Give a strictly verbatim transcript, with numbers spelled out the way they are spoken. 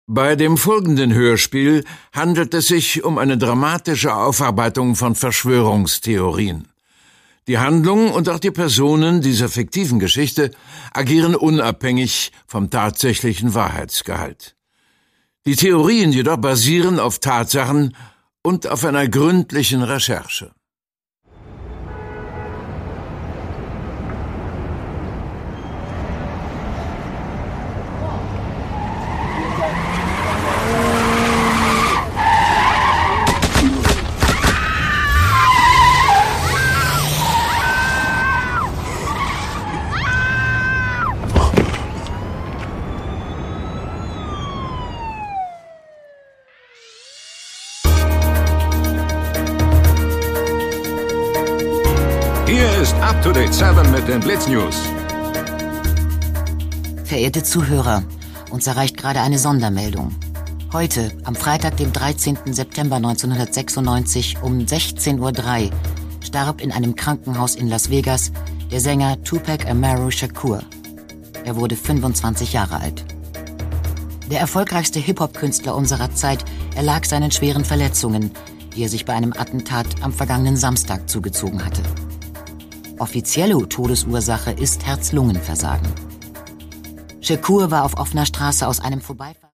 Bei dem folgenden Hörspiel handelt es sich um eine dramatische Aufarbeitung von Verschwörungstheorien. Die Handlung und auch die Personen dieser fiktiven Geschichte agieren unabhängig vom tatsächlichen Wahrheitsgehalt. Die Theorien jedoch basieren auf Tatsachen und auf einer gründlichen Recherche. Hier ist Up-to-Date sieben mit den Blitz-News. Verehrte Zuhörer, uns erreicht gerade eine Sondermeldung. Heute, am Freitag, dem dreizehnten September neunzehnhundertsechsundneunzig um sechzehn Uhr drei starb in einem Krankenhaus in Las Vegas der Sänger Tupac Amaru Shakur. Er wurde fünfundzwanzig Jahre alt. Der erfolgreichste Hip-Hop-Künstler unserer Zeit erlag seinen schweren Verletzungen, die er sich bei einem Attentat am vergangenen Samstag zugezogen hatte. Offizielle Todesursache ist Herz-Lungen-Versagen. Shakur war auf offener Straße aus einem Vorbeifahren